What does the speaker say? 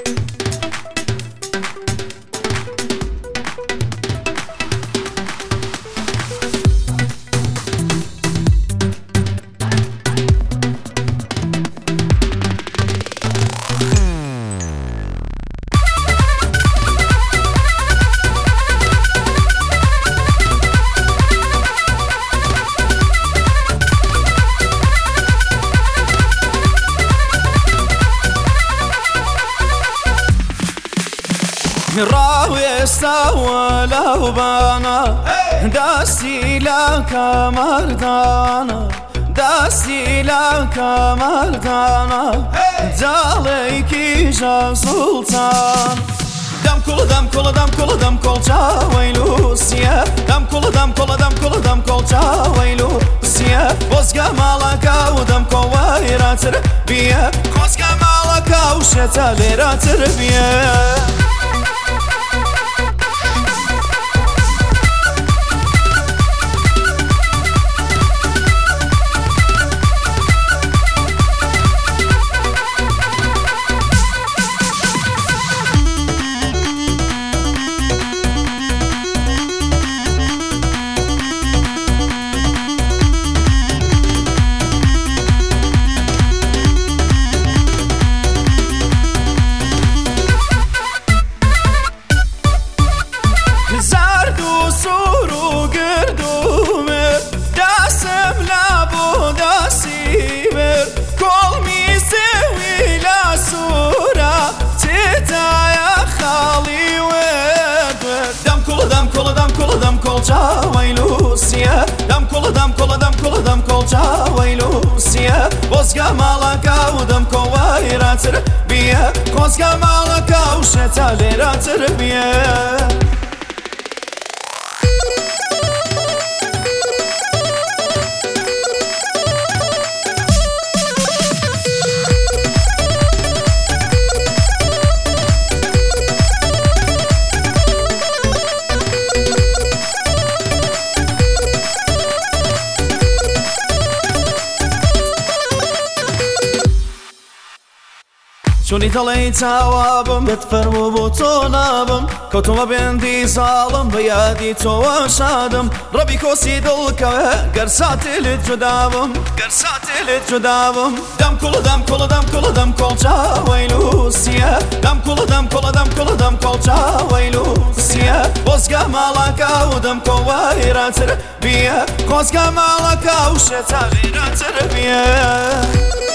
راوي استوى وبانا داسي لك مردانا داسي لك مردانا جاليكي جا سلطان دم كل دم كل دم كل دم كل جاويلوسيا دم كل دم كل دم كل دم كل جاويلوسيا بوزقا مالكا ودم كويرا تربية بوزقا مالكا وشتا ليرا تربية سورو قردومر داسم لابو داسيمر كل ميسوي لا سورة تتايا خالي ودور دم كل دم كل دم كل دم كل جاويلوسيا دم كل دم كل دم كل دم كل جاويلوسيا بوزقا مالكا ودم كويرا تربية بوزقا مالكا وشتا ليرا تربية شوني تلي توابم بتفرمو بوتونابم كوتوما بندي ظالم بيادي تو شادم ربي كوسي دلكا قرساتي لتجدابم قرساتي لتجدابم دم كل دم كل دم كل دم كل جاويلوسيا دم كل دم كل دم كل دم كل جاويلوسيا بوزقا مالكا ودم كويرا تربية بوزقا مالكا وشتا ليرا تربية